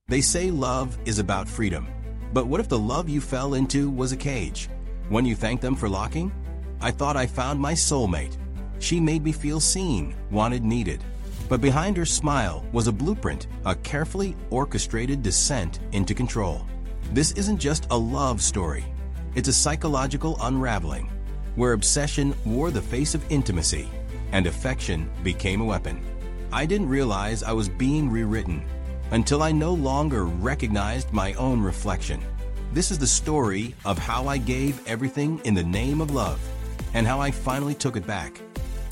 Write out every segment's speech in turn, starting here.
They say love is about freedom. But what if the love you fell into was a cage? One you thanked them for locking? I thought I found my soulmate. She made me feel seen, wanted, needed. But behind her smile was a blueprint, a carefully orchestrated descent into control. This isn't just a love story. It's a psychological unraveling, where obsession wore the face of intimacy and affection became a weapon. I didn't realize I was being rewritten until I no longer recognized my own reflection. This is the story of how I gave everything in the name of love and how I finally took it back.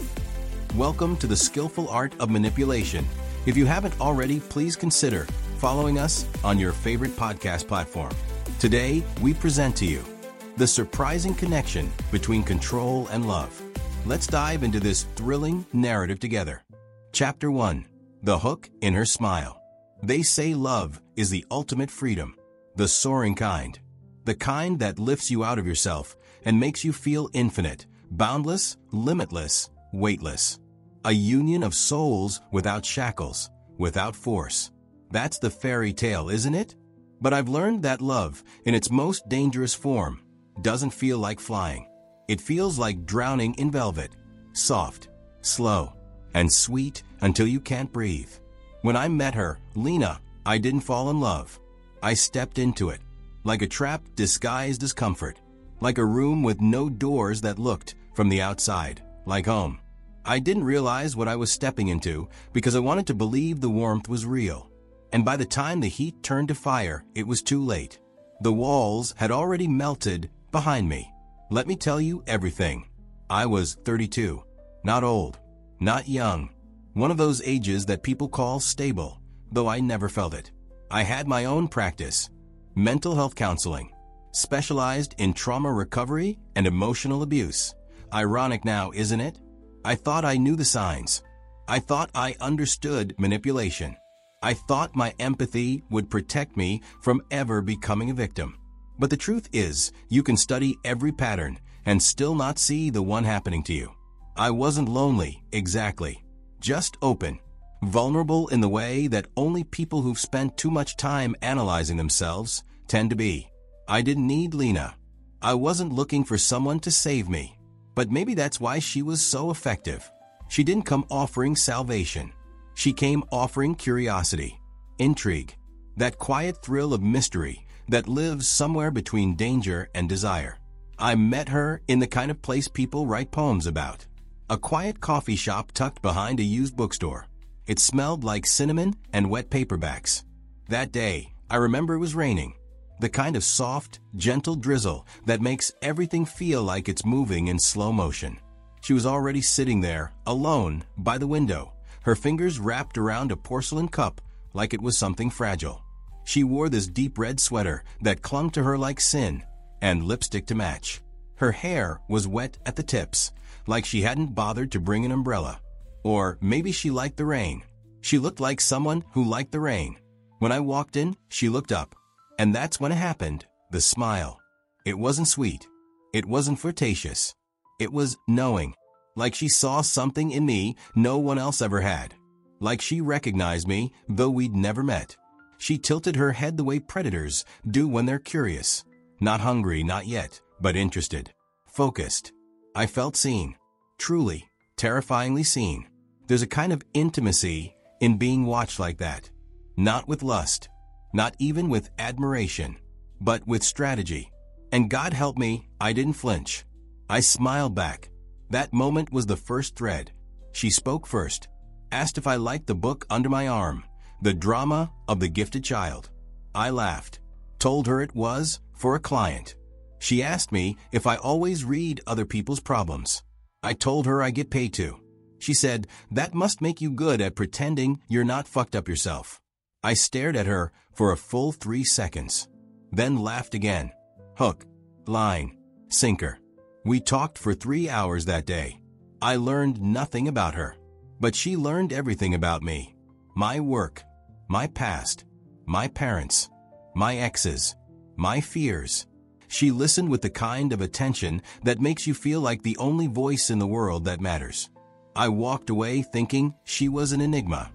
Welcome to the skillful art of manipulation. If you haven't already, please consider following us on your favorite podcast platform. Today, we present to you the surprising connection between control and love. Let's dive into this thrilling narrative together. Chapter 1. The Hook in Her Smile. They say love is the ultimate freedom, the soaring kind, the kind that lifts you out of yourself and makes you feel infinite, boundless, limitless, weightless. A union of souls without shackles, without force. That's the fairy tale, isn't it? But I've learned that love, in its most dangerous form, doesn't feel like flying. It feels like drowning in velvet, soft, slow, and sweet until you can't breathe. When I met her, Lena, I didn't fall in love. I stepped into it, like a trap disguised as comfort, like a room with no doors that looked from the outside, like home. I didn't realize what I was stepping into because I wanted to believe the warmth was real. And by the time the heat turned to fire, it was too late. The walls had already melted behind me. Let me tell you everything. I was 32, not old, not young. One of those ages that people call stable, though I never felt it. I had my own practice, mental health counseling, specialized in trauma recovery and emotional abuse. Ironic now, isn't it? I thought I knew the signs. I thought I understood manipulation. I thought my empathy would protect me from ever becoming a victim. But the truth is, you can study every pattern and still not see the one happening to you. I wasn't lonely, exactly. Just open. Vulnerable in the way that only people who've spent too much time analyzing themselves tend to be. I didn't need Lena. I wasn't looking for someone to save me. But maybe that's why she was so effective. She didn't come offering salvation. She came offering curiosity, intrigue, that quiet thrill of mystery that lives somewhere between danger and desire. I met her in the kind of place people write poems about. A quiet coffee shop tucked behind a used bookstore. It smelled like cinnamon and wet paperbacks. That day, I remember it was raining. The kind of soft, gentle drizzle that makes everything feel like it's moving in slow motion. She was already sitting there, alone, by the window, her fingers wrapped around a porcelain cup like it was something fragile. She wore this deep red sweater that clung to her like sin, and lipstick to match. Her hair was wet at the tips, like she hadn't bothered to bring an umbrella. Or maybe she liked the rain. She looked like someone who liked the rain. When I walked in, she looked up. And that's when it happened, the smile. It wasn't sweet. It wasn't flirtatious. It was knowing, like she saw something in me no one else ever had. Like she recognized me, though we'd never met. She tilted her head the way predators do when they're curious. Not hungry, not yet, but interested. Focused. I felt seen. Truly, terrifyingly seen. There's a kind of intimacy in being watched like that. Not with lust. Not even with admiration, but with strategy. And God help me, I didn't flinch. I smiled back. That moment was the first thread. She spoke first, asked if I liked the book under my arm, The Drama of the Gifted Child. I laughed, told her it was for a client. She asked me if I always read other people's problems. I told her I get paid to. She said, that must make you good at pretending you're not fucked up yourself. I stared at her for a full 3 seconds, then laughed again. Hook, line, sinker. We talked for 3 hours that day. I learned nothing about her, but she learned everything about me. My work, my past, my parents, my exes, my fears. She listened with the kind of attention that makes you feel like the only voice in the world that matters. I walked away thinking she was an enigma.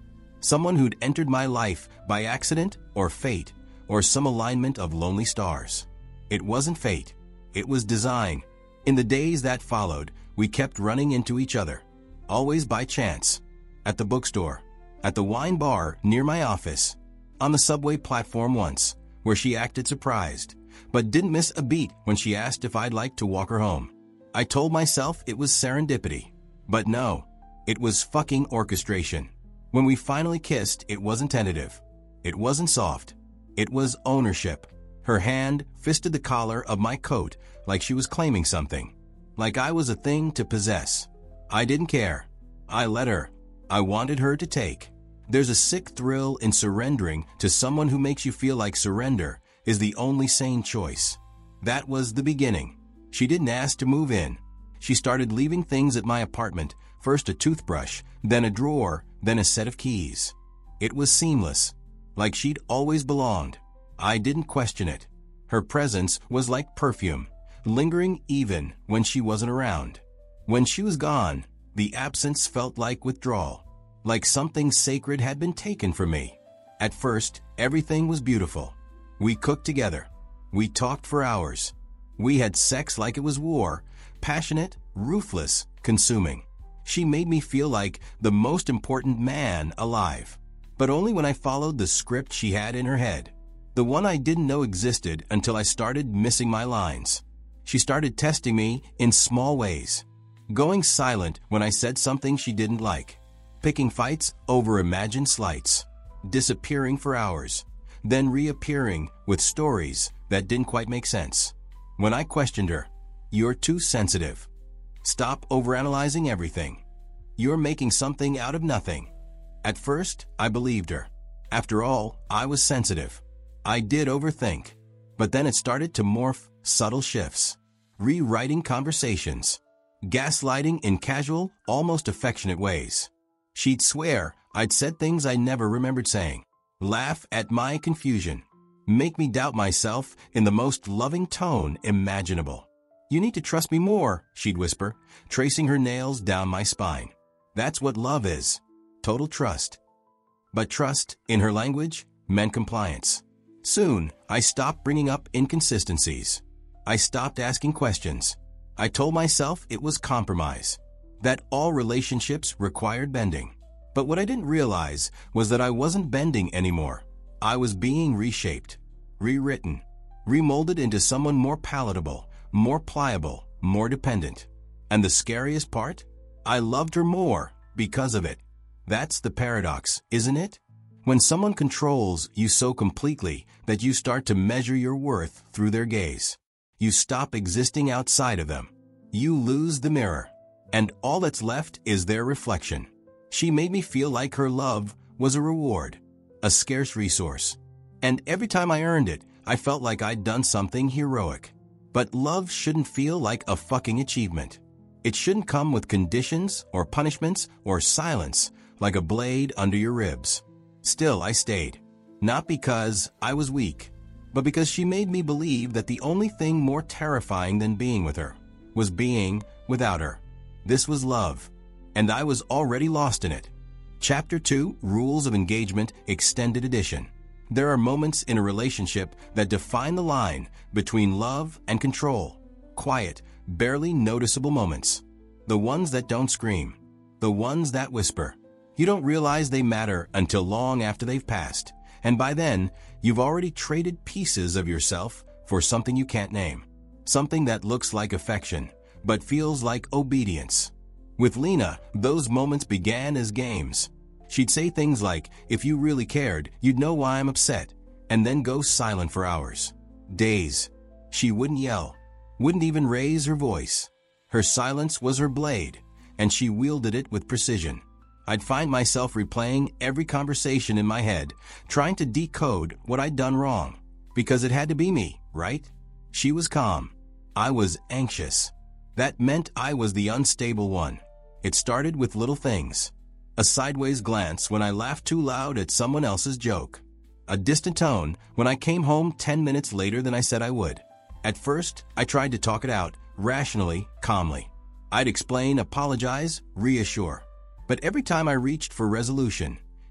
Someone who'd entered my life by accident or fate or some alignment of lonely stars. It wasn't fate. It was design. In the days that followed, we kept running into each other, always by chance. At the bookstore, at the wine bar near my office, on the subway platform once, where she acted surprised, but didn't miss a beat when she asked if I'd like to walk her home. I told myself it was serendipity. But no, it was fucking orchestration. When we finally kissed, it wasn't tentative. It wasn't soft. It was ownership. Her hand fisted the collar of my coat like she was claiming something, like I was a thing to possess. I didn't care. I let her. I wanted her to take. There's a sick thrill in surrendering to someone who makes you feel like surrender is the only sane choice. That was the beginning. She didn't ask to move in. She started leaving things at my apartment, first a toothbrush, then a drawer, then a set of keys. It was seamless, like she'd always belonged. I didn't question it. Her presence was like perfume, lingering even when she wasn't around. When she was gone, the absence felt like withdrawal, like something sacred had been taken from me. At first, everything was beautiful. We cooked together. We talked for hours. We had sex like it was war, passionate, ruthless, consuming. She made me feel like the most important man alive, but only when I followed the script she had in her head, the one I didn't know existed until I started missing my lines. She started testing me in small ways, going silent when I said something she didn't like, picking fights over imagined slights, disappearing for hours, then reappearing with stories that didn't quite make sense. When I questioned her, "You're too sensitive. Stop overanalyzing everything. You're making something out of nothing." At first, I believed her. After all, I was sensitive. I did overthink. But then it started to morph, subtle shifts, rewriting conversations, gaslighting in casual, almost affectionate ways. She'd swear I'd said things I never remembered saying, laugh at my confusion, make me doubt myself in the most loving tone imaginable. "You need to trust me more," she'd whisper, tracing her nails down my spine. That's what love is. Total trust. But trust, in her language, meant compliance. Soon, I stopped bringing up inconsistencies. I stopped asking questions. I told myself it was compromise, that all relationships required bending. But what I didn't realize was that I wasn't bending anymore. I was being reshaped, rewritten, remolded into someone more palatable, more pliable, more dependent. And the scariest part? I loved her more because of it. That's the paradox, isn't it? When someone controls you so completely that you start to measure your worth through their gaze, you stop existing outside of them. You lose the mirror, and all that's left is their reflection. She made me feel like her love was a reward, a scarce resource. And every time I earned it, I felt like I'd done something heroic. But love shouldn't feel like a fucking achievement. It shouldn't come with conditions or punishments or silence like a blade under your ribs. Still, I stayed. Not because I was weak, but because she made me believe that the only thing more terrifying than being with her was being without her. This was love, and I was already lost in it. Chapter 2, Rules of Engagement, Extended Edition. There are moments in a relationship that define the line between love and control. Quiet, barely noticeable moments. The ones that don't scream. The ones that whisper. You don't realize they matter until long after they've passed, and by then, you've already traded pieces of yourself for something you can't name. Something that looks like affection, but feels like obedience. With Lena, those moments began as games. She'd say things like, "If you really cared, you'd know why I'm upset," and then go silent for hours. Days. She wouldn't yell, wouldn't even raise her voice. Her silence was her blade, and she wielded it with precision. I'd find myself replaying every conversation in my head, trying to decode what I'd done wrong, because it had to be me, right? She was calm. I was anxious. That meant I was the unstable one. It started with little things. A sideways glance when I laughed too loud at someone else's joke. A distant tone when I came home 10 minutes later than I said I would. At first, I tried to talk it out, rationally, calmly. I'd explain, apologize, reassure. But every time I reached for resolution,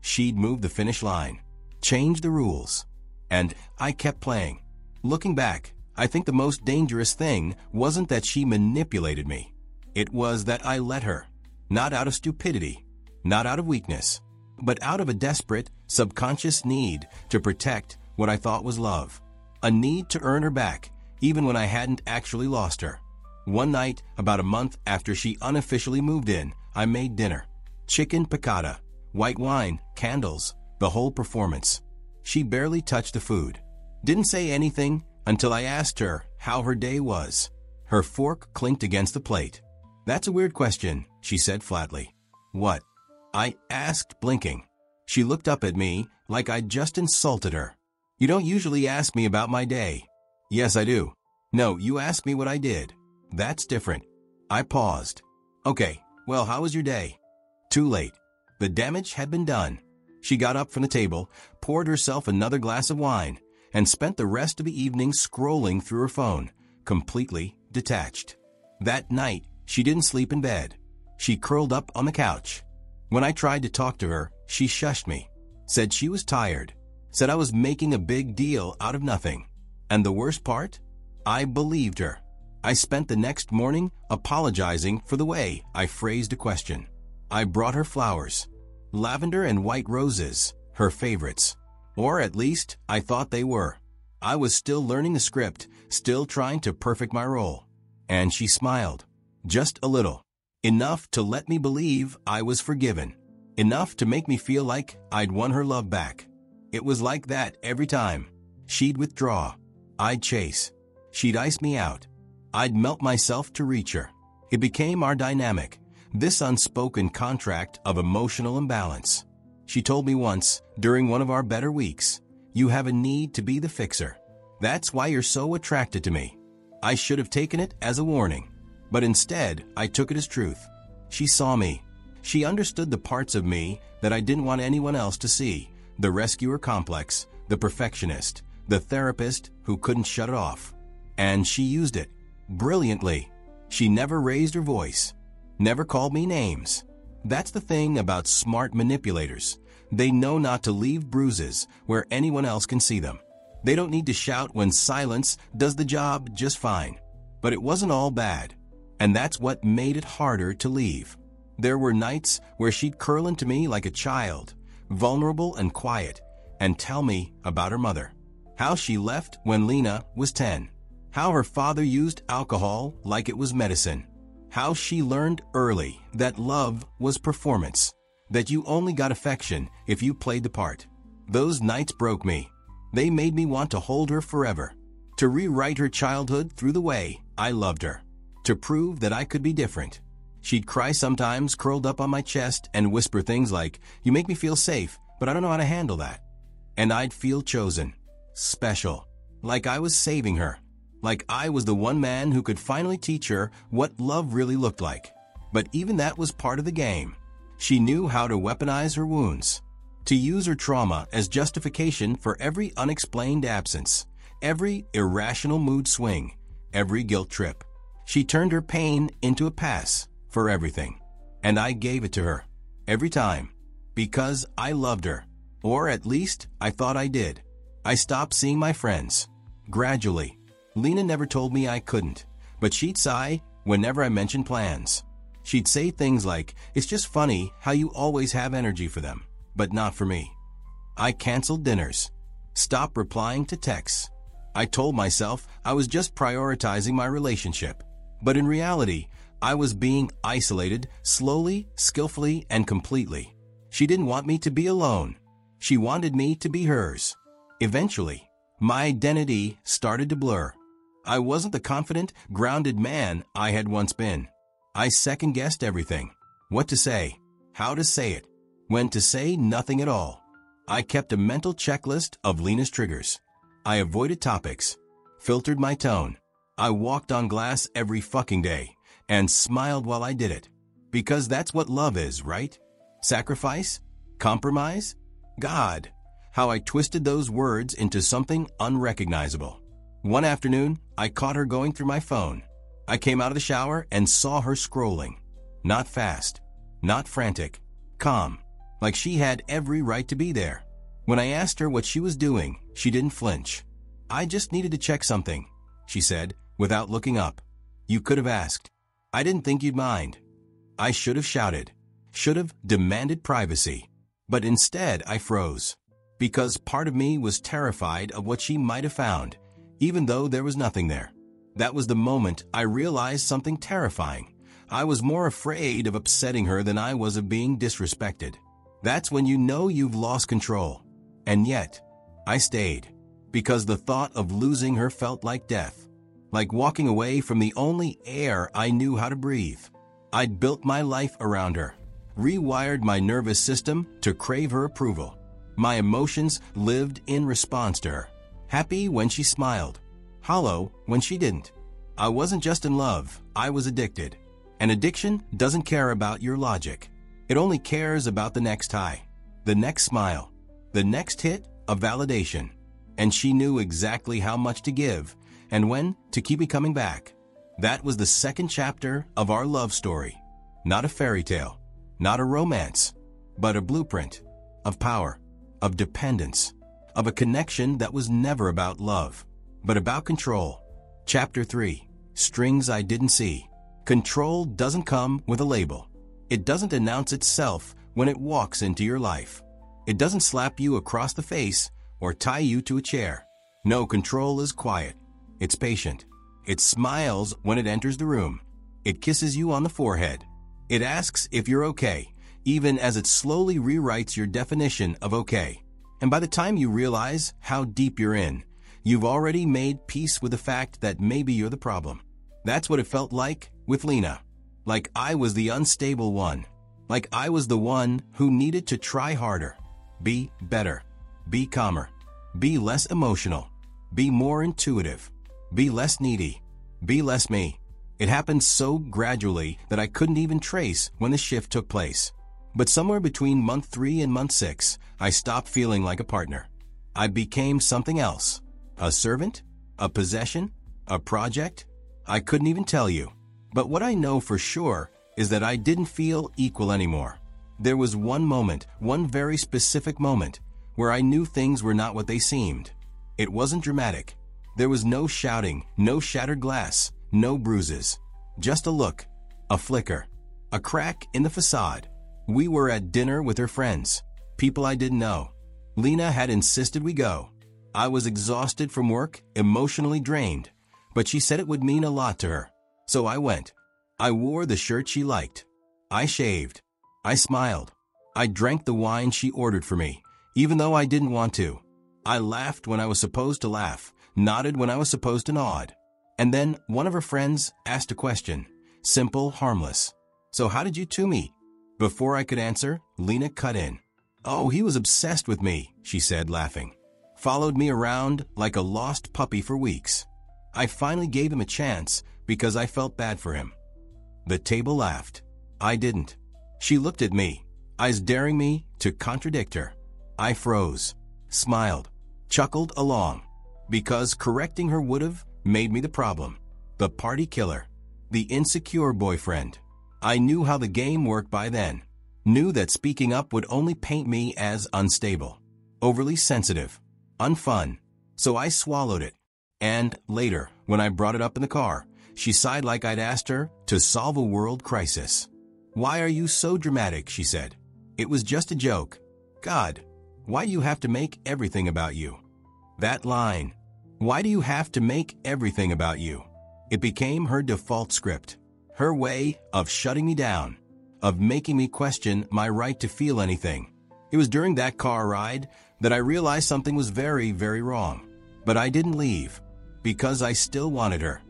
she'd move the finish line, change the rules. And I kept playing. Looking back, I think the most dangerous thing wasn't that she manipulated me. It was that I let her. Not out of stupidity, not out of weakness, but out of a desperate, subconscious need to protect what I thought was love. A need to earn her back, even when I hadn't actually lost her. One night, about a month after she unofficially moved in, I made dinner. Chicken piccata, white wine, candles, the whole performance. She barely touched the food. Didn't say anything until I asked her how her day was. Her fork clinked against the plate. "That's a weird question," she said flatly. "What?" I asked, blinking. She looked up at me like I'd just insulted her. "You don't usually ask me about my day." "Yes, I do." "No, you ask me what I did. That's different." I paused. "Okay, well, how was your day?" Too late. The damage had been done. She got up from the table, poured herself another glass of wine, and spent the rest of the evening scrolling through her phone, completely detached. That night, she didn't sleep in bed. She curled up on the couch. When I tried to talk to her, she shushed me, said she was tired, said I was making a big deal out of nothing. And the worst part? I believed her. I spent the next morning apologizing for the way I phrased a question. I brought her flowers. Lavender and white roses, her favorites. Or at least, I thought they were. I was still learning the script, still trying to perfect my role. And she smiled. Just a little. Enough to let me believe I was forgiven. Enough to make me feel like I'd won her love back. It was like that every time. She'd withdraw. I'd chase. She'd ice me out. I'd melt myself to reach her. It became our dynamic, this unspoken contract of emotional imbalance. She told me once, during one of our better weeks, "You have a need to be the fixer. That's why you're so attracted to me." I should have taken it as a warning, but instead I took it as truth. She saw me. She understood the parts of me that I didn't want anyone else to see, the rescuer complex, the perfectionist, the therapist who couldn't shut it off. And she used it. Brilliantly. She never raised her voice, never called me names. That's the thing about smart manipulators. They know not to leave bruises where anyone else can see them. They don't need to shout when silence does the job just fine. But it wasn't all bad, and that's what made it harder to leave. There were nights where she'd curl into me like a child, vulnerable and quiet, and tell me about her mother. How she left when Lena was 10. How her father used alcohol like it was medicine. How she learned early that love was performance, that you only got affection if you played the part. Those nights broke me. They made me want to hold her forever, to rewrite her childhood through the way I loved her, to prove that I could be different. She'd cry sometimes, curled up on my chest, and whisper things like, "You make me feel safe, but I don't know how to handle that." And I'd feel chosen, special, like I was saving her. Like I was the one man who could finally teach her what love really looked like. But even that was part of the game. She knew how to weaponize her wounds, to use her trauma as justification for every unexplained absence, every irrational mood swing, every guilt trip. She turned her pain into a pass for everything. And I gave it to her, every time, because I loved her. Or at least, I thought I did. I stopped seeing my friends. Gradually. Lena never told me I couldn't, but she'd sigh whenever I mentioned plans. She'd say things like, "It's just funny how you always have energy for them, but not for me." I canceled dinners, stopped replying to texts. I told myself I was just prioritizing my relationship, but in reality, I was being isolated slowly, skillfully, and completely. She didn't want me to be alone. She wanted me to be hers. Eventually, my identity started to blur. I wasn't the confident, grounded man I had once been. I second-guessed everything. What to say, how to say it, when to say nothing at all. I kept a mental checklist of Lena's triggers. I avoided topics, filtered my tone. I walked on glass every fucking day and smiled while I did it. Because that's what love is, right? Sacrifice? Compromise? God, how I twisted those words into something unrecognizable. One afternoon, I caught her going through my phone. I came out of the shower and saw her scrolling. Not fast, not frantic, calm. like she had every right to be there. When I asked her what she was doing, she didn't flinch. "I just needed to check something," she said, without looking up. "You could have asked. I didn't think you'd mind." I should have shouted, should have demanded privacy. But instead I froze, because part of me was terrified of what she might have found, even though there was nothing there. That was the moment I realized something terrifying. I was more afraid of upsetting her than I was of being disrespected. That's when you know you've lost control. And yet, I stayed, because the thought of losing her felt like death, like walking away from the only air I knew how to breathe. I'd built my life around her, rewired my nervous system to crave her approval. My emotions lived in response to her, happy when she smiled, hollow when she didn't. I wasn't just in love, I was addicted. And addiction doesn't care about your logic. It only cares about the next high, the next smile, the next hit of validation. And she knew exactly how much to give and when to keep me coming back. That was the second chapter of our love story. Not a fairy tale, not a romance, but a blueprint of power, of dependence, of a connection that was never about love, but about control. Chapter 3. Strings I Didn't See. Control doesn't come with a label. It doesn't announce itself when it walks into your life. It doesn't slap you across the face or tie you to a chair. No, control is quiet. It's patient. It smiles when it enters the room. It kisses you on the forehead. It asks if you're okay, even as it slowly rewrites your definition of okay. And by the time you realize how deep you're in, you've already made peace with the fact that maybe you're the problem. That's what it felt like with Lena. Like I was the unstable one. Like I was the one who needed to try harder, be better, be calmer, be less emotional, be more intuitive, be less needy, be less me. It happened so gradually that I couldn't even trace when the shift took place. But somewhere between month 3 and month 6, I stopped feeling like a partner. I became something else. A servant? A possession? A project? I couldn't even tell you. But what I know for sure is that I didn't feel equal anymore. There was one moment, one very specific moment, where I knew things were not what they seemed. It wasn't dramatic. There was no shouting, no shattered glass, no bruises. Just a look, a flicker, a crack in the facade. We were at dinner with her friends, people I didn't know. Lena had insisted we go. I was exhausted from work, emotionally drained, but she said it would mean a lot to her. So I went. I wore the shirt she liked. I shaved. I smiled. I drank the wine she ordered for me, even though I didn't want to. I laughed when I was supposed to laugh, nodded when I was supposed to nod. And then one of her friends asked a question, simple, harmless. "So how did you two meet?" Before I could answer, Lena cut in. "Oh, he was obsessed with me," she said, laughing. "Followed me around like a lost puppy for weeks. I finally gave him a chance because I felt bad for him." The table laughed. I didn't. She looked at me, eyes daring me to contradict her. I froze, smiled, chuckled along, because correcting her would have made me the problem, the party killer, the insecure boyfriend. I knew how the game worked by then, knew that speaking up would only paint me as unstable, overly sensitive, unfun. So I swallowed it. And later, when I brought it up in the car, she sighed like I'd asked her to solve a world crisis. "Why are you so dramatic?" she said. "It was just a joke." God, why do you have to make everything about you? That line, why do you have to make everything about you? It became her default script, her way of shutting me down, of making me question my right to feel anything. It was during that car ride that I realized something was very, very wrong. But I didn't leave, because I still wanted her,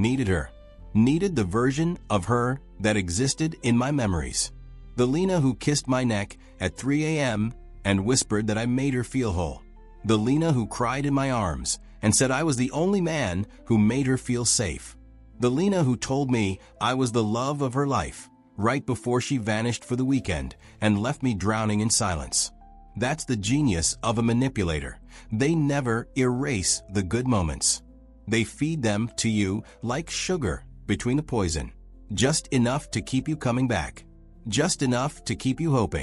needed the version of her that existed in my memories. The Lena who kissed my neck at 3 a.m. and whispered that I made her feel whole. The Lena who cried in my arms and said I was the only man who made her feel safe. The Lena who told me I was the love of her life right before she vanished for the weekend and left me drowning in silence. That's the genius of a manipulator. They never erase the good moments. They feed them to you like sugar between the poison. Just enough to keep you coming back. Just enough to keep you hoping.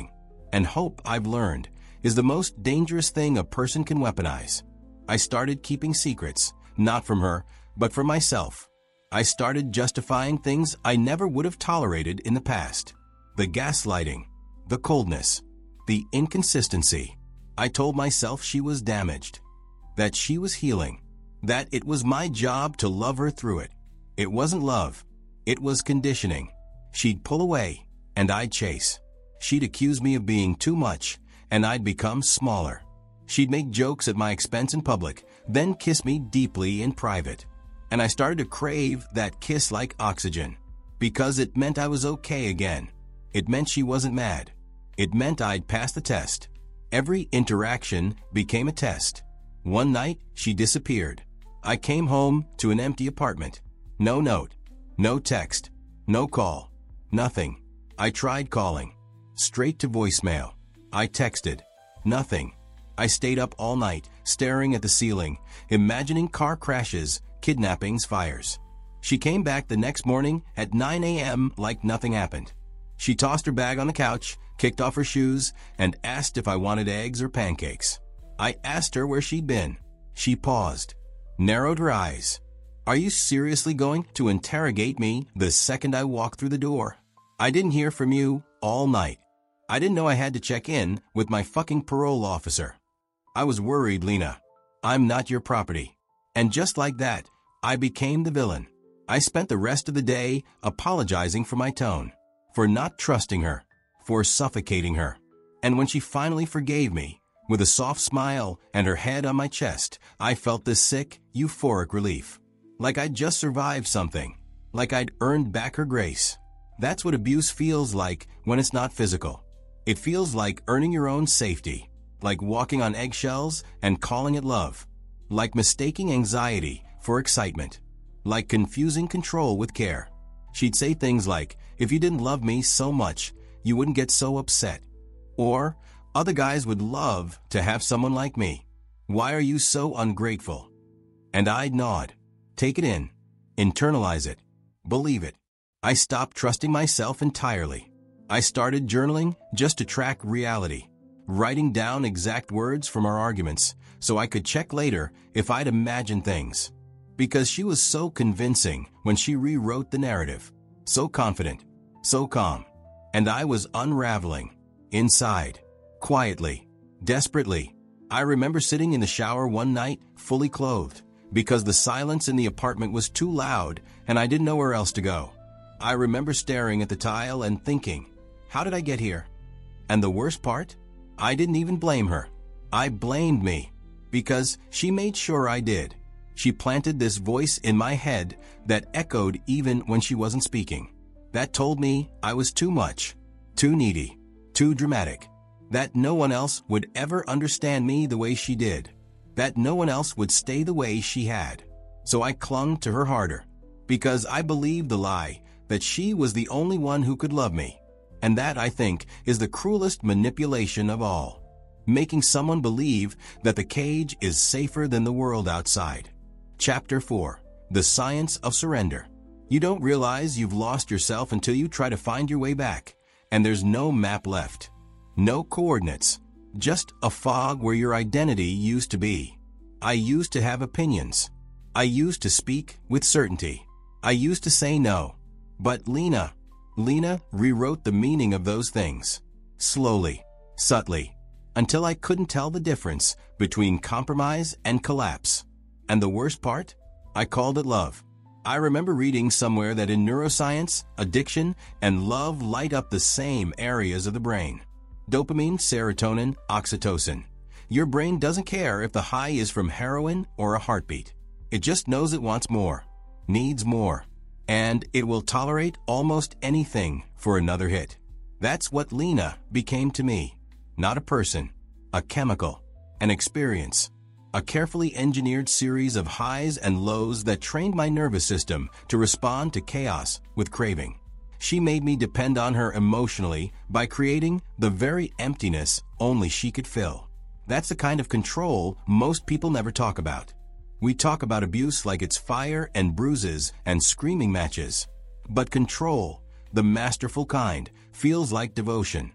And hope, I've learned, is the most dangerous thing a person can weaponize. I started keeping secrets, not from her, but from myself. I started justifying things I never would have tolerated in the past. The gaslighting, the coldness, the inconsistency. I told myself she was damaged, that she was healing, that it was my job to love her through it. It wasn't love. It was conditioning. She'd pull away, and I'd chase. She'd accuse me of being too much, and I'd become smaller. She'd make jokes at my expense in public, then kiss me deeply in private. And I started to crave that kiss like oxygen, because it meant I was okay again. It meant she wasn't mad. It meant I'd passed the test. Every interaction became a test. One night, she disappeared. I came home to an empty apartment. No note, no text, no call, nothing. I tried calling. Straight to voicemail. I texted. Nothing. I stayed up all night, staring at the ceiling, imagining car crashes, kidnappings, fires. She came back the next morning at 9 a.m. like nothing happened. She tossed her bag on the couch, kicked off her shoes, and asked if I wanted eggs or pancakes. I asked her where she'd been. She paused, narrowed her eyes. Are you seriously going to interrogate me the second I walk through the door? I didn't hear from you all night. I didn't know I had to check in with my fucking parole officer. I was worried, Lena. I'm not your property. And just like that, I became the villain. I spent the rest of the day apologizing for my tone, for not trusting her, for suffocating her. And when she finally forgave me, with a soft smile and her head on my chest, I felt this sick, euphoric relief. Like I'd just survived something. Like I'd earned back her grace. That's what abuse feels like when it's not physical. It feels like earning your own safety. Like walking on eggshells and calling it love. Like mistaking anxiety for excitement. Like confusing control with care. She'd say things like, if you didn't love me so much, you wouldn't get so upset. Or, other guys would love to have someone like me. Why are you so ungrateful? And I'd nod. Take it in. Internalize it. Believe it. I stopped trusting myself entirely. I started journaling just to track reality. Writing down exact words from our arguments so I could check later if I'd imagined things. Because she was so convincing when she rewrote the narrative. So confident. So calm. And I was unraveling. Inside. Quietly. Desperately. I remember sitting in the shower one night, fully clothed, because the silence in the apartment was too loud and I didn't know where else to go. I remember staring at the tile and thinking, how did I get here? And the worst part? I didn't even blame her. I blamed me, because she made sure I did. She planted this voice in my head that echoed even when she wasn't speaking. That told me I was too much, too needy, too dramatic. That no one else would ever understand me the way she did. That no one else would stay the way she had. So I clung to her harder, because I believed the lie that she was the only one who could love me. And that, I think, is the cruelest manipulation of all. Making someone believe that the cage is safer than the world outside. Chapter 4. The Science of Surrender. You don't realize you've lost yourself until you try to find your way back, and there's no map left. No coordinates. Just a fog where your identity used to be. I used to have opinions. I used to speak with certainty. I used to say no. But Lena rewrote the meaning of those things. Slowly, subtly, until I couldn't tell the difference between compromise and collapse. And the worst part? I called it love. I remember reading somewhere that in neuroscience, addiction and love light up the same areas of the brain. Dopamine, serotonin, oxytocin. Your brain doesn't care if the high is from heroin or a heartbeat. It just knows it wants more, needs more. And it will tolerate almost anything for another hit. That's what Lena became to me. Not a person, a chemical, an experience, a carefully engineered series of highs and lows that trained my nervous system to respond to chaos with craving. She made me depend on her emotionally by creating the very emptiness only she could fill. That's the kind of control most people never talk about. We talk about abuse like it's fire and bruises and screaming matches. But control, the masterful kind, feels like devotion.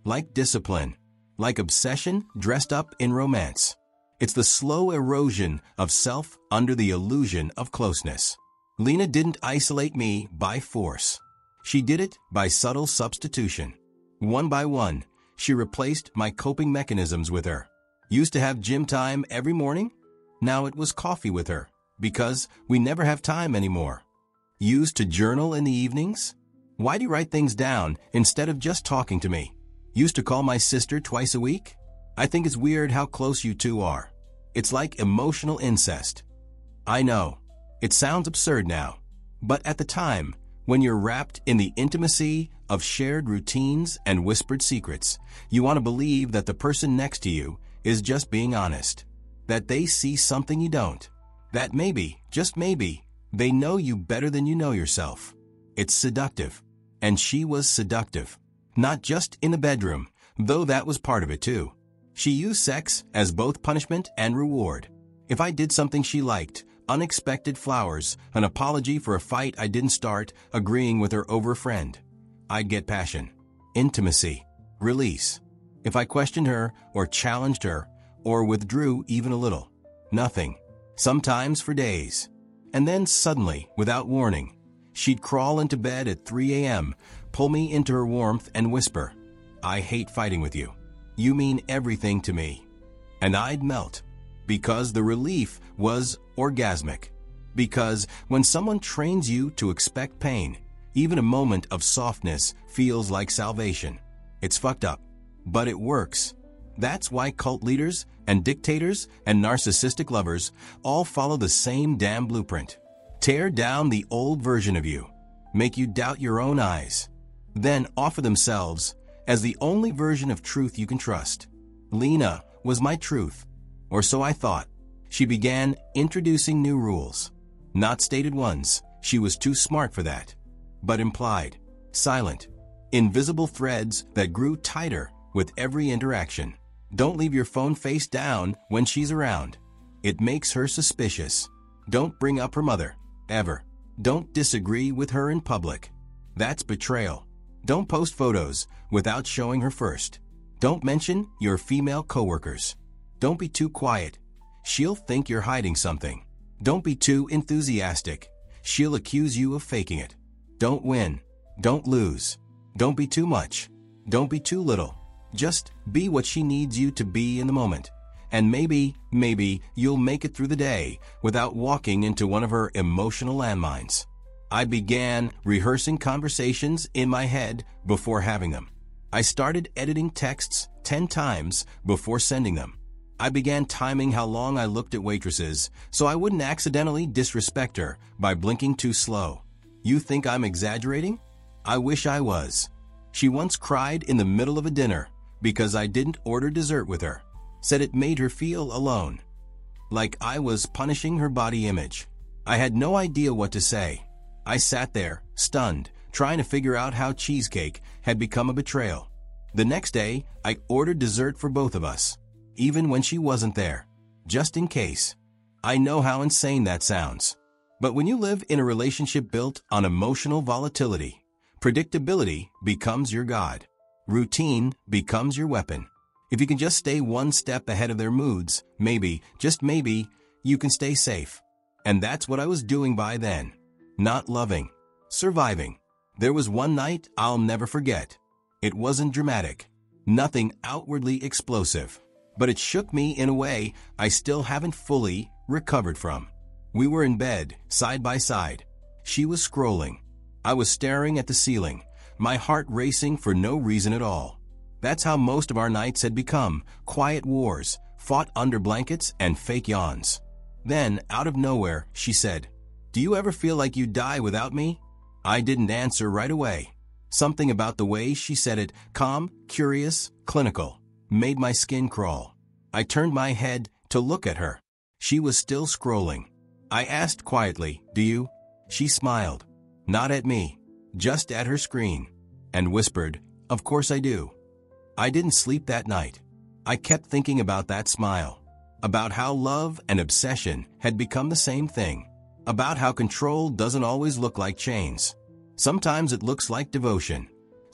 like discipline, like obsession dressed up in romance. It's the slow erosion of self under the illusion of closeness. Lena didn't isolate me by force. She did it by subtle substitution. One by one, she replaced my coping mechanisms with her. Used to have gym time every morning? Now it was coffee with her, because we never have time anymore. Used to journal in the evenings? Why do you write things down instead of just talking to me? Used to call my sister twice a week? I think it's weird how close you two are. It's like emotional incest. I know, it sounds absurd now, but at the time, when you're wrapped in the intimacy of shared routines and whispered secrets, you want to believe that the person next to you is just being honest. That they see something you don't. That maybe, just maybe, they know you better than you know yourself. It's seductive. And she was seductive. Not just in the bedroom, though that was part of it too. She used sex as both punishment and reward. If I did something she liked, unexpected flowers, an apology for a fight I didn't start, agreeing with her over a friend, I'd get passion, intimacy, release. If I questioned her or challenged her or withdrew even a little, nothing. Sometimes for days. And then suddenly, without warning, she'd crawl into bed at 3 a.m., pull me into her warmth and whisper, "I hate fighting with you. You mean everything to me." And I'd melt. Because the relief was orgasmic. Because when someone trains you to expect pain, even a moment of softness feels like salvation. It's fucked up, but it works. That's why cult leaders and dictators and narcissistic lovers all follow the same damn blueprint. Tear down the old version of you, make you doubt your own eyes, then offer themselves as the only version of truth you can trust. Lena was my truth, or so I thought. She began introducing new rules. Not stated ones, she was too smart for that, but implied, silent, invisible threads that grew tighter with every interaction. Don't leave your phone face down when she's around. It makes her suspicious. Don't bring up her mother, ever. Don't disagree with her in public. That's betrayal. Don't post photos without showing her first. Don't mention your female coworkers. Don't be too quiet. She'll think you're hiding something. Don't be too enthusiastic. She'll accuse you of faking it. Don't win. Don't lose. Don't be too much. Don't be too little. Just be what she needs you to be in the moment. And maybe you'll make it through the day without walking into one of her emotional landmines. I began rehearsing conversations in my head before having them. I started editing texts 10 times before sending them. I began timing how long I looked at waitresses so I wouldn't accidentally disrespect her by blinking too slow. You think I'm exaggerating? I wish I was. She once cried in the middle of a dinner because I didn't order dessert with her. Said it made her feel alone. Like I was punishing her body image. I had no idea what to say. I sat there, stunned, trying to figure out how cheesecake had become a betrayal. The next day, I ordered dessert for both of us, even when she wasn't there, just in case. I know how insane that sounds. But when you live in a relationship built on emotional volatility, predictability becomes your god. Routine becomes your weapon. If you can just stay one step ahead of their moods, maybe, just maybe, you can stay safe. And that's what I was doing by then. Not loving. Surviving. There was one night I'll never forget. It wasn't dramatic. Nothing outwardly explosive. But it shook me in a way I still haven't fully recovered from. We were in bed, side by side. She was scrolling. I was staring at the ceiling, my heart racing for no reason at all. That's how most of our nights had become, quiet wars, fought under blankets and fake yawns. Then, out of nowhere, she said, "Do you ever feel like you die without me?" I didn't answer right away. Something about the way she said it, calm, curious, clinical, made my skin crawl. I turned my head to look at her. She was still scrolling. I asked quietly, "Do you?" She smiled. Not at me, just at her screen, and whispered, "Of course I do." I didn't sleep that night. I kept thinking about that smile, about how love and obsession had become the same thing, about how control doesn't always look like chains. Sometimes it looks like devotion.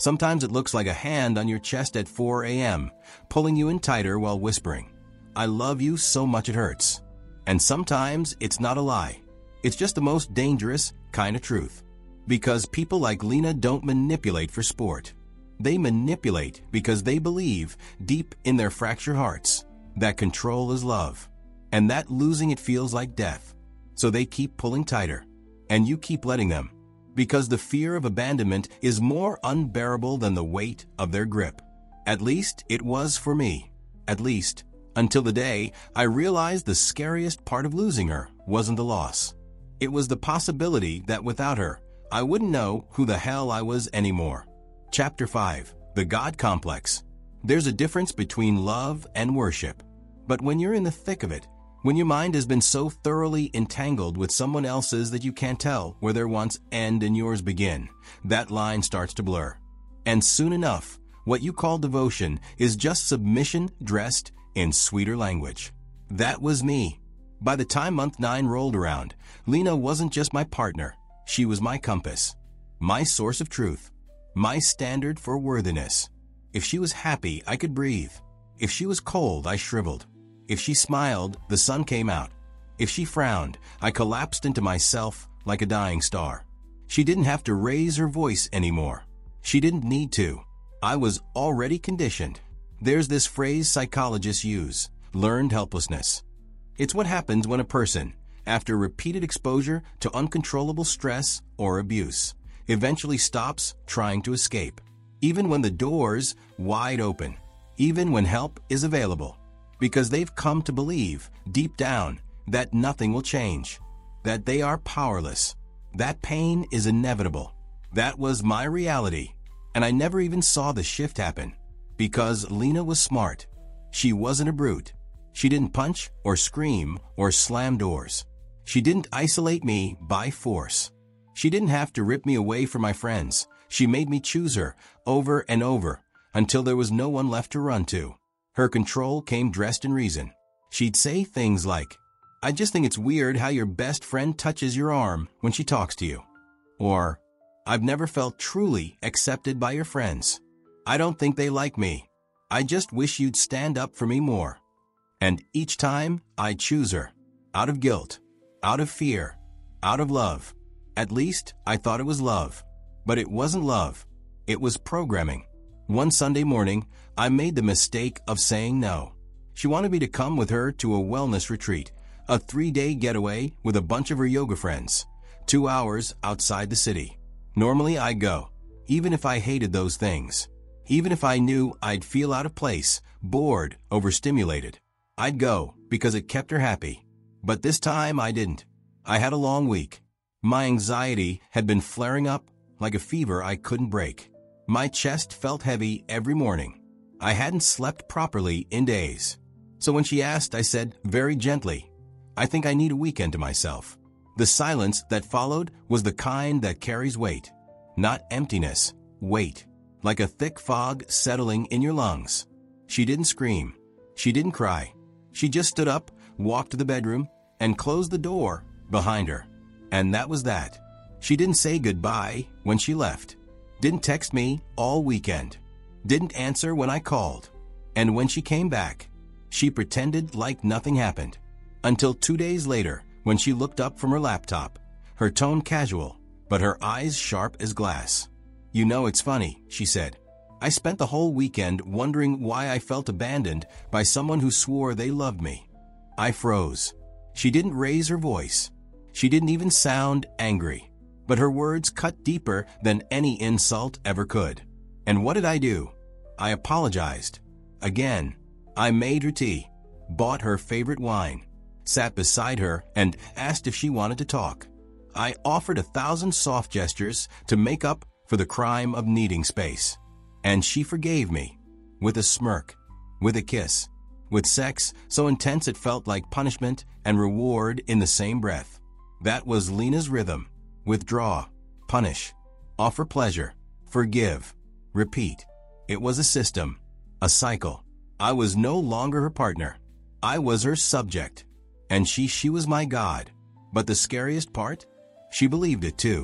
Sometimes it looks like a hand on your chest at 4 a.m., pulling you in tighter while whispering, "I love you so much it hurts." And sometimes it's not a lie. It's just the most dangerous kind of truth. Because people like Lena don't manipulate for sport. They manipulate because they believe, deep in their fractured hearts, that control is love, and that losing it feels like death. So they keep pulling tighter, and you keep letting them, because the fear of abandonment is more unbearable than the weight of their grip. At least it was for me. At least until the day I realized the scariest part of losing her wasn't the loss. It was the possibility that without her, I wouldn't know who the hell I was anymore. Chapter 5. The God Complex. There's a difference between love and worship. But when you're in the thick of it, when your mind has been so thoroughly entangled with someone else's that you can't tell where their wants end and yours begin, that line starts to blur. And soon enough, what you call devotion is just submission dressed in sweeter language. That was me. By the time month 9 rolled around, Lena wasn't just my partner. She was my compass, my source of truth, my standard for worthiness. If she was happy, I could breathe. If she was cold, I shriveled. If she smiled, the sun came out. If she frowned, I collapsed into myself like a dying star. She didn't have to raise her voice anymore. She didn't need to. I was already conditioned. There's this phrase psychologists use, learned helplessness. It's what happens when a person, after repeated exposure to uncontrollable stress or abuse, eventually stops trying to escape, even when the door's wide open, even when help is available, because they've come to believe, deep down, that nothing will change, that they are powerless. That pain is inevitable. That was my reality, and I never even saw the shift happen, because Lena was smart. She wasn't a brute. She didn't punch or scream or slam doors. She didn't isolate me by force. She didn't have to rip me away from my friends. She made me choose her over and over until there was no one left to run to. Her control came dressed in reason. She'd say things like, "I just think it's weird how your best friend touches your arm when she talks to you." Or, "I've never felt truly accepted by your friends. I don't think they like me. I just wish you'd stand up for me more." And each time, I'd choose her. Out of guilt. Out of fear. Out of love. At least, I thought it was love. But it wasn't love. It was programming. One Sunday morning, I made the mistake of saying no. She wanted me to come with her to a wellness retreat, a 3-day getaway with a bunch of her yoga friends, 2 hours outside the city. Normally, I'd go, even if I hated those things. Even if I knew I'd feel out of place, bored, overstimulated. I'd go because it kept her happy. But this time I didn't. I had a long week. My anxiety had been flaring up like a fever I couldn't break. My chest felt heavy every morning. I hadn't slept properly in days. So when she asked, I said very gently, "I think I need a weekend to myself." The silence that followed was the kind that carries weight. Not emptiness, weight. Like a thick fog settling in your lungs. She didn't scream. She didn't cry. She just stood up, walked to the bedroom, and closed the door behind her. And that was that. She didn't say goodbye when she left. Didn't text me all weekend. Didn't answer when I called. And when she came back, she pretended like nothing happened. Until 2 days later, when she looked up from her laptop, her tone casual, but her eyes sharp as glass. "You know, it's funny," she said. "I spent the whole weekend wondering why I felt abandoned by someone who swore they loved me." I froze. She didn't raise her voice. She didn't even sound angry. But her words cut deeper than any insult ever could. And what did I do? I apologized. Again. I made her tea, bought her favorite wine, sat beside her, and asked if she wanted to talk. I offered 1,000 soft gestures to make up for the crime of needing space. And she forgave me, with a smirk, with a kiss, with sex so intense it felt like punishment and reward in the same breath. That was Lena's rhythm. Withdraw, punish, offer pleasure, forgive, repeat. It was a system, a cycle. I was no longer her partner. I was her subject. And she was my God. But the scariest part? She believed it too.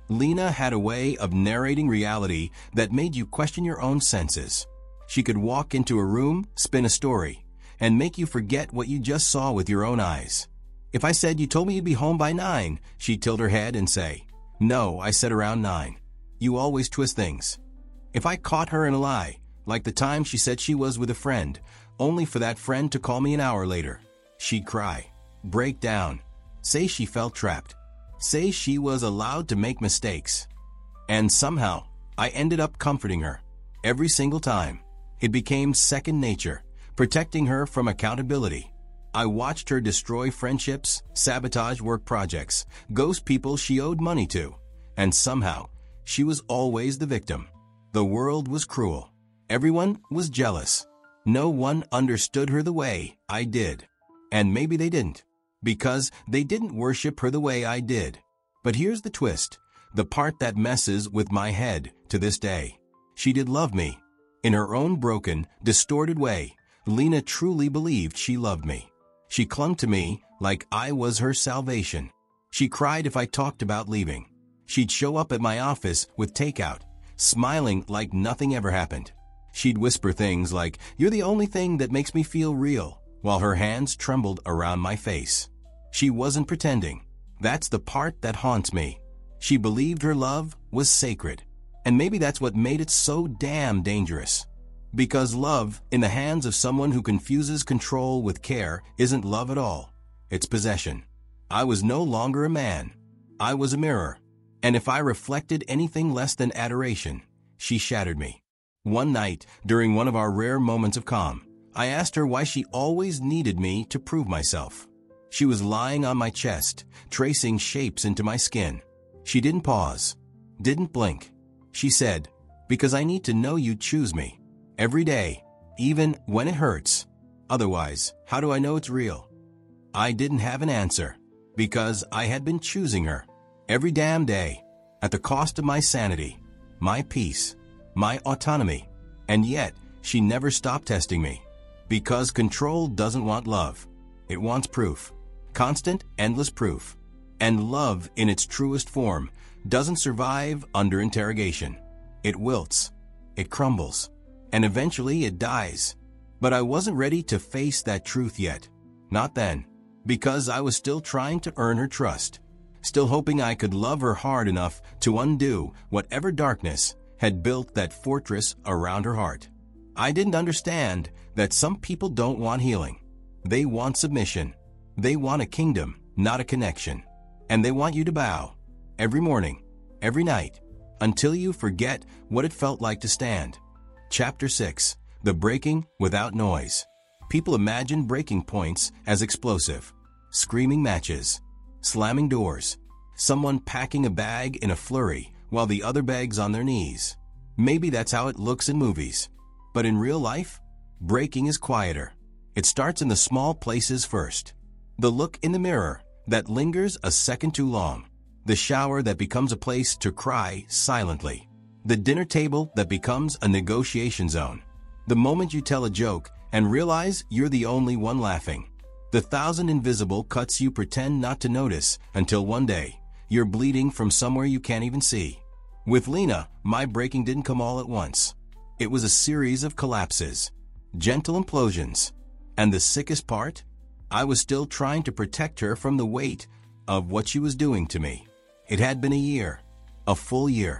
Lena had a way of narrating reality that made you question your own senses. She could walk into a room, spin a story, and make you forget what you just saw with your own eyes. If I said you told me you'd be home by 9, she'd tilt her head and say, "No, I said around 9. You always twist things." If I caught her in a lie, like the time she said she was with a friend, only for that friend to call me an hour later, she'd cry, break down, say she felt trapped, say she was allowed to make mistakes. And somehow, I ended up comforting her. Every single time. It became second nature, protecting her from accountability. I watched her destroy friendships, sabotage work projects, ghost people she owed money to, and somehow, she was always the victim. The world was cruel. Everyone was jealous. No one understood her the way I did. And maybe they didn't, because they didn't worship her the way I did. But here's the twist, the part that messes with my head to this day. She did love me. In her own broken, distorted way, Lena truly believed she loved me. She clung to me like I was her salvation. She cried if I talked about leaving. She'd show up at my office with takeout, smiling like nothing ever happened. She'd whisper things like, "You're the only thing that makes me feel real," while her hands trembled around my face. She wasn't pretending. That's the part that haunts me. She believed her love was sacred. And maybe that's what made it so damn dangerous. Because love, in the hands of someone who confuses control with care, isn't love at all. It's possession. I was no longer a man. I was a mirror. And if I reflected anything less than adoration, she shattered me. One night, during one of our rare moments of calm, I asked her why she always needed me to prove myself. She was lying on my chest, tracing shapes into my skin. She didn't pause, didn't blink. She said, "Because I need to know you choose me. Every day, even when it hurts. Otherwise, how do I know it's real?" I didn't have an answer, because I had been choosing her. Every damn day, at the cost of my sanity, my peace, my autonomy. And yet, she never stopped testing me. Because control doesn't want love. It wants proof. Constant, endless proof. And love, in its truest form, doesn't survive under interrogation. It wilts. It crumbles. And eventually it dies. But I wasn't ready to face that truth yet. Not then. Because I was still trying to earn her trust. Still hoping I could love her hard enough to undo whatever darkness had built that fortress around her heart. I didn't understand that some people don't want healing. They want submission. They want a kingdom, not a connection. And they want you to bow. Every morning, every night, until you forget what it felt like to stand. Chapter 6. The Breaking Without Noise. People imagine breaking points as explosive. Screaming matches. Slamming doors. Someone packing a bag in a flurry while the other begs on their knees. Maybe that's how it looks in movies. But in real life, breaking is quieter. It starts in the small places first. The look in the mirror that lingers a second too long. The shower that becomes a place to cry silently. The dinner table that becomes a negotiation zone. The moment you tell a joke and realize you're the only one laughing. The 1,000 invisible cuts you pretend not to notice until one day, you're bleeding from somewhere you can't even see. With Lena, my breaking didn't come all at once. It was a series of collapses. Gentle implosions. And the sickest part? I was still trying to protect her from the weight of what she was doing to me. It had been a year. A full year.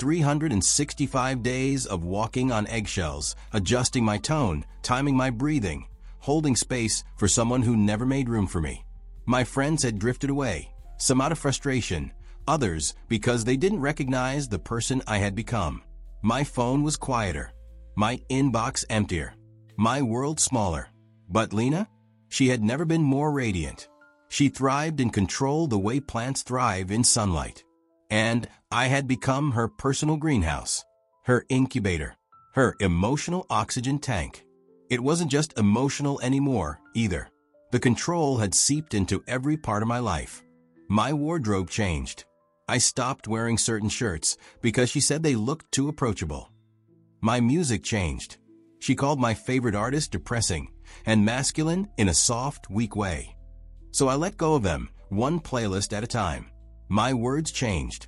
365 days of walking on eggshells, adjusting my tone, timing my breathing, holding space for someone who never made room for me. My friends had drifted away, some out of frustration, others because they didn't recognize the person I had become. My phone was quieter, my inbox emptier, my world smaller. But Lena? She had never been more radiant. She thrived in control the way plants thrive in sunlight. And I had become her personal greenhouse, her incubator, her emotional oxygen tank. It wasn't just emotional anymore, either. The control had seeped into every part of my life. My wardrobe changed. I stopped wearing certain shirts because she said they looked too approachable. My music changed. She called my favorite artist depressing and masculine in a soft, weak way. So I let go of them, one playlist at a time. My words changed.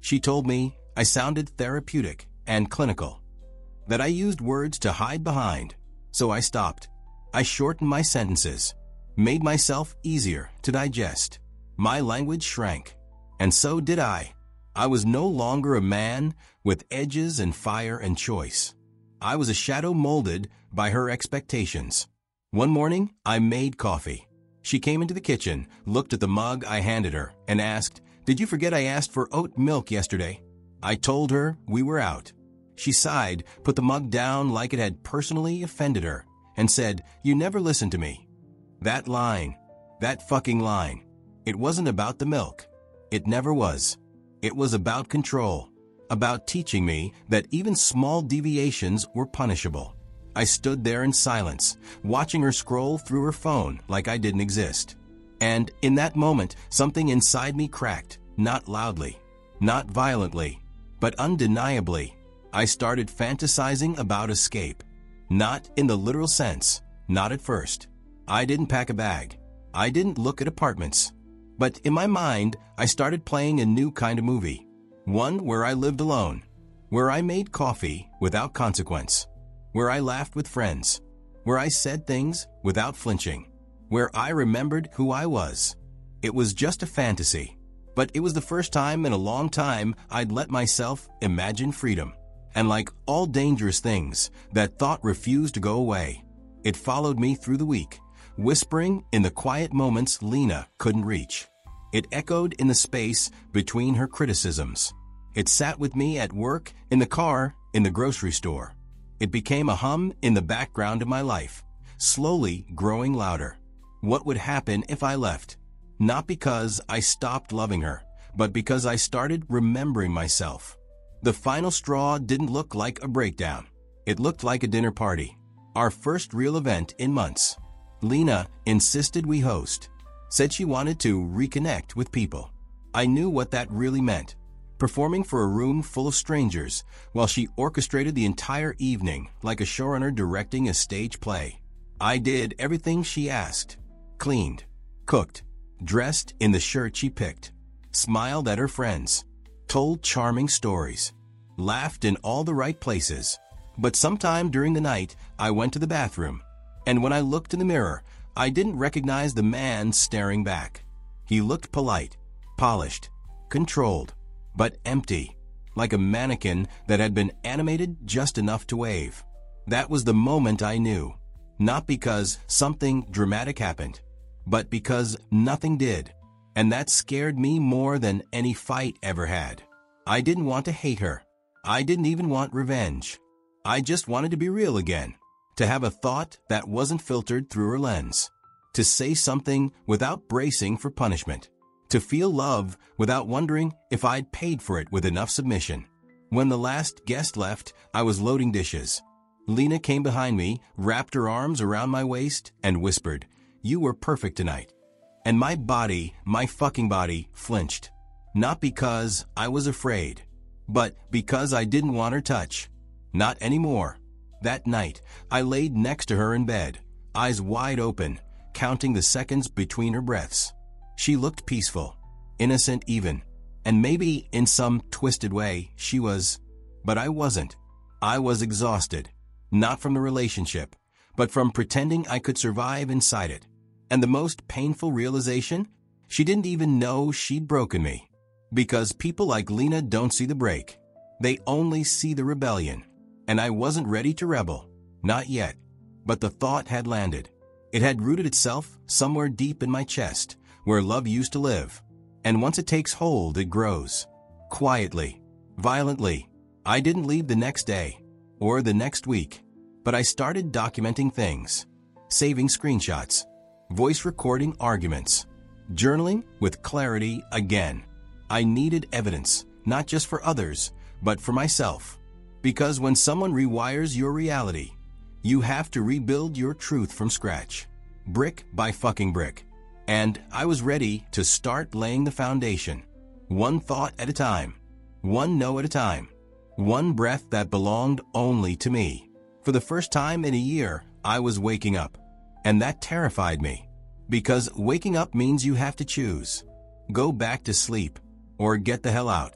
She told me I sounded therapeutic and clinical, that I used words to hide behind. So I stopped. I shortened my sentences, made myself easier to digest. My language shrank, and so did I. I was no longer a man with edges and fire and choice. I was a shadow molded by her expectations. One morning, I made coffee. She came into the kitchen, looked at the mug I handed her, and asked, "Did you forget I asked for oat milk yesterday?" I told her we were out. She sighed, put the mug down like it had personally offended her, and said, "You never listen to me." That line, that fucking line, it wasn't about the milk. It never was. It was about control, about teaching me that even small deviations were punishable. I stood there in silence, watching her scroll through her phone like I didn't exist. And in that moment, something inside me cracked, not loudly, not violently, but undeniably. I started fantasizing about escape. Not in the literal sense, not at first. I didn't pack a bag. I didn't look at apartments. But in my mind, I started playing a new kind of movie. One where I lived alone, where I made coffee without consequence, where I laughed with friends, where I said things without flinching, where I remembered who I was. It was just a fantasy, but it was the first time in a long time I'd let myself imagine freedom. And like all dangerous things, that thought refused to go away. It followed me through the week, whispering in the quiet moments Lena couldn't reach. It echoed in the space between her criticisms. It sat with me at work, in the car, in the grocery store. It became a hum in the background of my life, slowly growing louder. What would happen if I left? Not because I stopped loving her, but because I started remembering myself. The final straw didn't look like a breakdown. It looked like a dinner party, our first real event in months. Lena insisted we host, said she wanted to reconnect with people. I knew what that really meant, performing for a room full of strangers while she orchestrated the entire evening like a showrunner directing a stage play. I did everything she asked, cleaned, cooked, dressed in the shirt she picked, smiled at her friends, told charming stories, laughed in all the right places. But sometime during the night, I went to the bathroom, and when I looked in the mirror, I didn't recognize the man staring back. He looked polite, polished, controlled, but empty, like a mannequin that had been animated just enough to wave. That was the moment I knew, not because something dramatic happened, but because nothing did. And that scared me more than any fight ever had. I didn't want to hate her. I didn't even want revenge. I just wanted to be real again, to have a thought that wasn't filtered through her lens, to say something without bracing for punishment, to feel love without wondering if I'd paid for it with enough submission. When the last guest left, I was loading dishes. Lena came behind me, wrapped her arms around my waist, and whispered, "You were perfect tonight." And my body, my fucking body, flinched. Not because I was afraid, but because I didn't want her touch. Not anymore. That night, I laid next to her in bed, eyes wide open, counting the seconds between her breaths. She looked peaceful, innocent even, and maybe in some twisted way she was, but I wasn't. I was exhausted, not from the relationship, but from pretending I could survive inside it. And the most painful realization? She didn't even know she'd broken me. Because people like Lena don't see the break. They only see the rebellion. And I wasn't ready to rebel. Not yet. But the thought had landed. It had rooted itself somewhere deep in my chest, where love used to live. And once it takes hold, it grows. Quietly. Violently. I didn't leave the next day. Or the next week. But I started documenting things. Saving screenshots. Voice recording arguments, journaling with clarity again. I needed evidence, not just for others, but for myself. Because when someone rewires your reality, you have to rebuild your truth from scratch, brick by fucking brick. And I was ready to start laying the foundation, one thought at a time, one no at a time, one breath that belonged only to me. For the first time in a year, I was waking up. And that terrified me, because waking up means you have to choose. Go back to sleep, or get the hell out.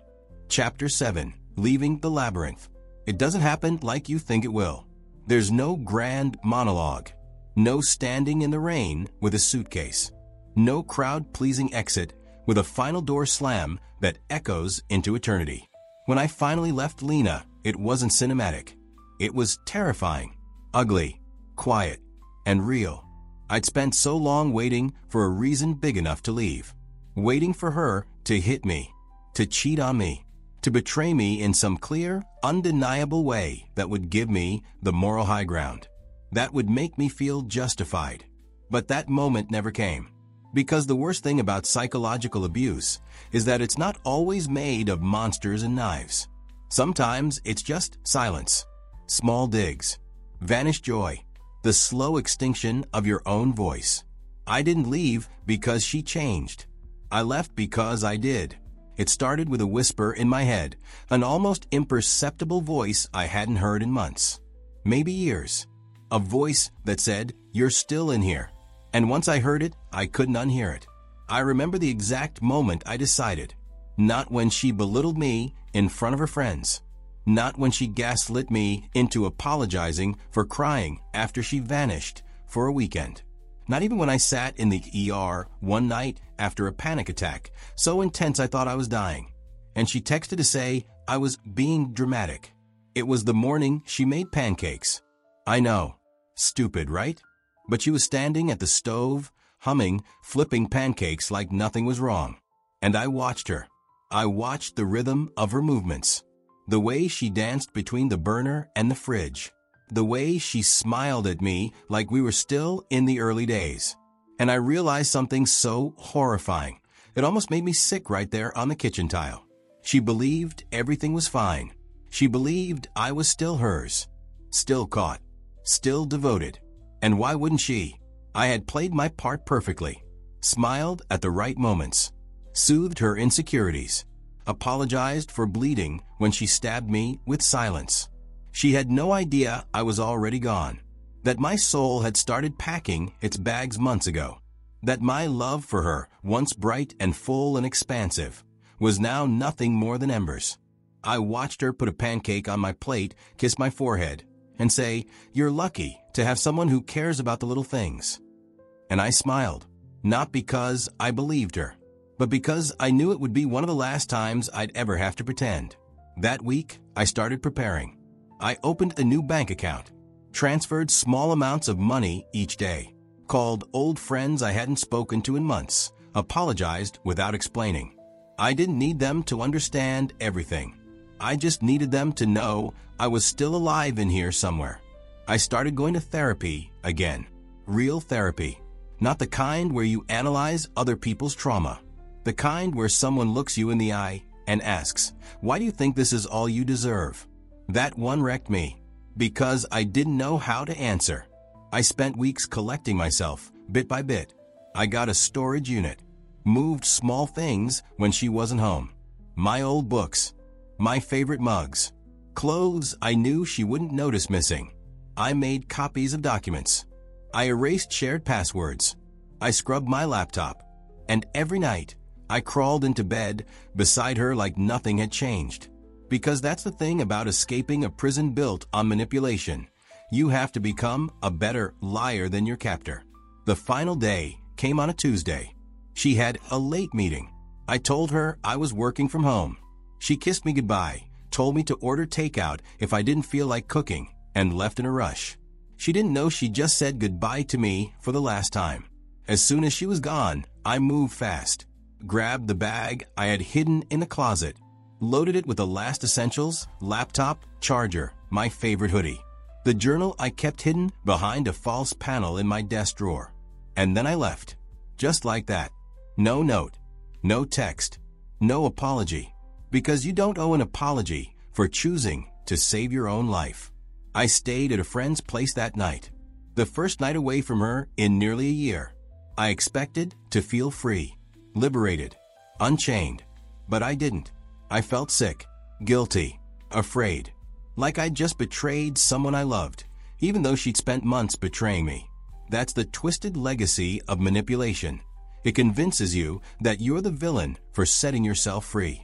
Chapter 7. Leaving the Labyrinth. It doesn't happen like you think it will. There's no grand monologue. No standing in the rain with a suitcase. No crowd-pleasing exit with a final door slam that echoes into eternity. When I finally left Lena, it wasn't cinematic. It was terrifying, ugly, quiet, and real. I'd spent so long waiting for a reason big enough to leave. Waiting for her to hit me, to cheat on me, to betray me in some clear, undeniable way that would give me the moral high ground. That would make me feel justified. But that moment never came. Because the worst thing about psychological abuse is that it's not always made of monsters and knives. Sometimes it's just silence, small digs, vanished joy, the slow extinction of your own voice. I didn't leave because she changed. I left because I did. It started with a whisper in my head, an almost imperceptible voice I hadn't heard in months, maybe years. A voice that said, "You're still in here." And once I heard it, I couldn't unhear it. I remember the exact moment I decided. Not when she belittled me in front of her friends. Not when she gaslit me into apologizing for crying after she vanished for a weekend. Not even when I sat in the ER one night after a panic attack, so intense I thought I was dying. And she texted to say I was being dramatic. It was the morning she made pancakes. I know. Stupid, right? But she was standing at the stove, humming, flipping pancakes like nothing was wrong. And I watched her. I watched the rhythm of her movements. The way she danced between the burner and the fridge. The way she smiled at me like we were still in the early days. And I realized something so horrifying. It almost made me sick right there on the kitchen tile. She believed everything was fine. She believed I was still hers. Still caught. Still devoted. And why wouldn't she? I had played my part perfectly. Smiled at the right moments. Soothed her insecurities. Apologized for bleeding when she stabbed me with silence. She had no idea I was already gone. That my soul had started packing its bags months ago. That my love for her, once bright and full and expansive, was now nothing more than embers. I watched her put a pancake on my plate, kiss my forehead, and say, "You're lucky to have someone who cares about the little things." And I smiled, not because I believed her, but because I knew it would be one of the last times I'd ever have to pretend. That week, I started preparing. I opened a new bank account, transferred small amounts of money each day, called old friends I hadn't spoken to in months, apologized without explaining. I didn't need them to understand everything. I just needed them to know I was still alive in here somewhere. I started going to therapy again. Real therapy. Not the kind where you analyze other people's trauma. The kind where someone looks you in the eye and asks, "Why do you think this is all you deserve?" That one wrecked me, because I didn't know how to answer. I spent weeks collecting myself, bit by bit. I got a storage unit. Moved small things when she wasn't home. My old books. My favorite mugs. Clothes I knew she wouldn't notice missing. I made copies of documents. I erased shared passwords. I scrubbed my laptop. And every night, I crawled into bed beside her like nothing had changed. Because that's the thing about escaping a prison built on manipulation. You have to become a better liar than your captor. The final day came on a Tuesday. She had a late meeting. I told her I was working from home. She kissed me goodbye, told me to order takeout if I didn't feel like cooking, and left in a rush. She didn't know she just said goodbye to me for the last time. As soon as she was gone, I moved fast. Grabbed the bag I had hidden in a closet. Loaded it with the last essentials, laptop, charger, my favorite hoodie. The journal I kept hidden behind a false panel in my desk drawer. And then I left. Just like that. No note. No text. No apology. Because you don't owe an apology for choosing to save your own life. I stayed at a friend's place that night. The first night away from her in nearly a year. I expected to feel free, liberated, unchained. But I didn't. I felt sick, guilty, afraid. Like I'd just betrayed someone I loved, even though she'd spent months betraying me. That's the twisted legacy of manipulation. It convinces you that you're the villain for setting yourself free.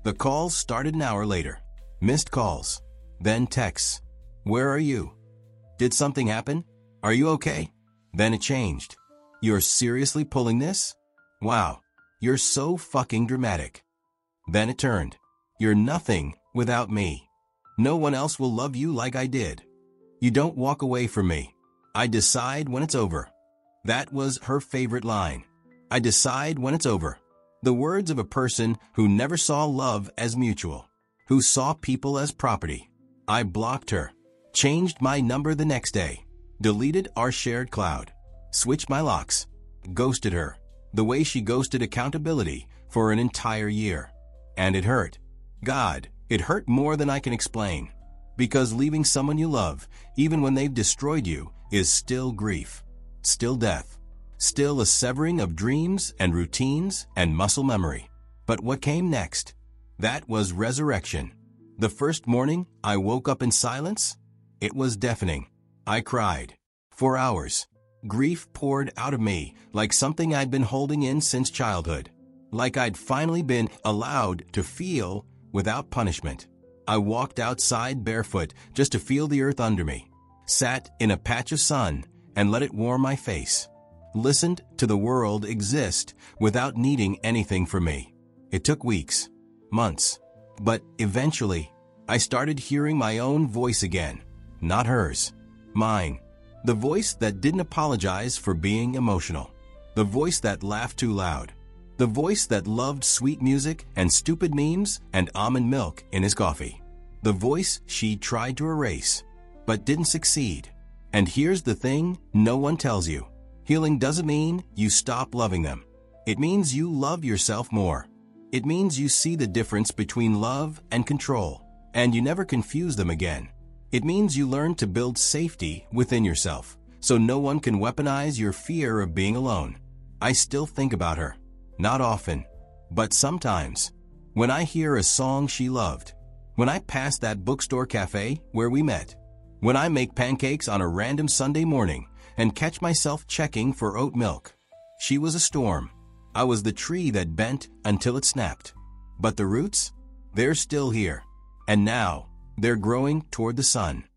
The calls started an hour later. Missed calls. Then texts. Where are you? Did something happen? Are you okay? Then it changed. You're seriously pulling this? Wow. You're so fucking dramatic. Then it turned. You're nothing without me. No one else will love you like I did. You don't walk away from me. I decide when it's over. That was her favorite line. I decide when it's over. The words of a person who never saw love as mutual, who saw people as property. I blocked her, changed my number the next day, deleted our shared cloud, switched my locks, ghosted her, the way she ghosted accountability for an entire year. And it hurt. God, it hurt more than I can explain. Because leaving someone you love, even when they've destroyed you, is still grief, still death, still a severing of dreams and routines and muscle memory. But what came next? That was resurrection. The first morning I woke up in silence, it was deafening. I cried. For hours. Grief poured out of me like something I'd been holding in since childhood. Like I'd finally been allowed to feel without punishment. I walked outside barefoot just to feel the earth under me, sat in a patch of sun and let it warm my face, listened to the world exist without needing anything from me. It took weeks, months, but eventually I started hearing my own voice again, not hers, mine. The voice that didn't apologize for being emotional, the voice that laughed too loud, the voice that loved sweet music and stupid memes and almond milk in his coffee. The voice she tried to erase, but didn't succeed. And here's the thing no one tells you. Healing doesn't mean you stop loving them. It means you love yourself more. It means you see the difference between love and control, and you never confuse them again. It means you learn to build safety within yourself, so no one can weaponize your fear of being alone. I still think about her. Not often, but sometimes. When I hear a song she loved, when I pass that bookstore cafe where we met, when I make pancakes on a random Sunday morning and catch myself checking for oat milk. She was a storm. I was the tree that bent until it snapped. But the roots? They're still here. And now, they're growing toward the sun.